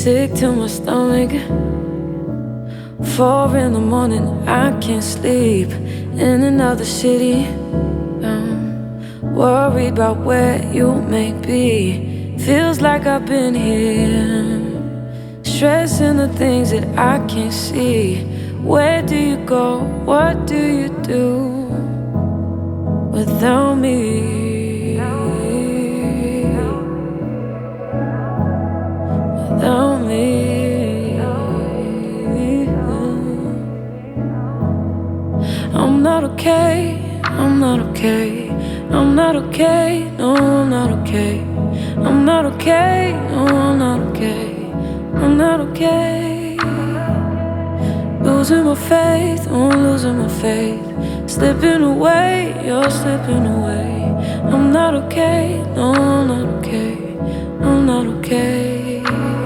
sick to my stomach. 4 in the morning, I can't sleep. In another city, worried about where you may be. Feels like I've been here, stressing the things that I can't see. Where do you go? What do you do without me? Without me. I'm not okay, I'm not okay, I'm not okay, no, I'm not okay. I'm not okay, no, I'm not okay, I'm not okay. Losing my faith, oh, I'm losing my faith. Slipping away, you're slipping away. I'm not okay, no, I'm not okay, I'm not okay.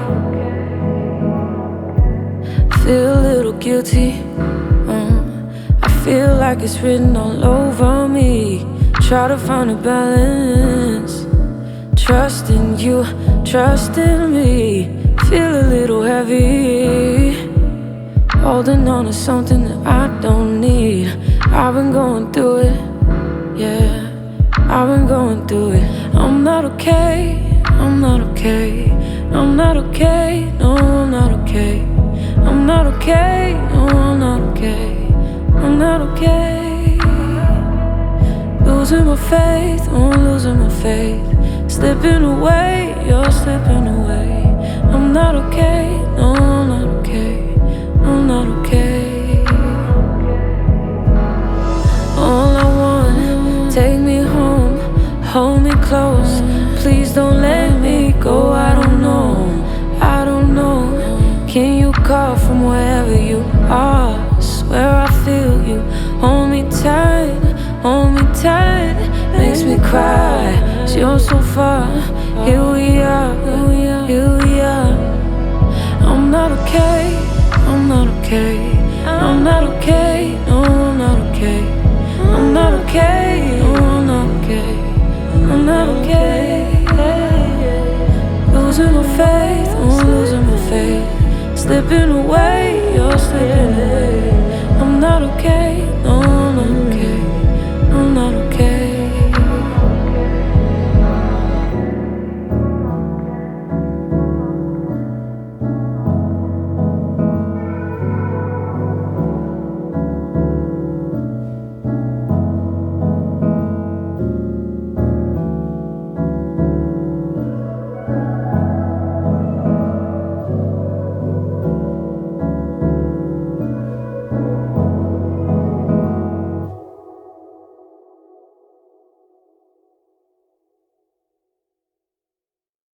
Feel a little guilty, I feel like it's written all over me. Try to find a balance, trusting you, trusting me. Feel a little heavy, holding on to something that I don't need. I've been going through it, yeah, I've been going through it. I'm not okay, I'm not okay, I'm not okay, no, I'm not okay. I'm not okay, no, I'm not okay, I'm not okay. Losing my faith, oh, I'm losing my faith. Slipping away, you're slipping away. I'm not okay, no, I'm not okay, I'm not okay. All I want, take me home, hold me close. Please don't let me go, I don't know, I don't know. Can you call from wherever you are? I swear I feel you. Hold me tight, hold me tight. Makes me cry, 'cause you're so far. Here we are, here we are. I'm not okay, I'm not okay, I'm not okay, no, I'm not okay. I'm not okay, no, I'm not okay, I'm not okay. Losing my faith, oh, I'm losing my faith. Slipping away, you're slipping away. I'm not okay, no, I'm not okay, I'm not okay.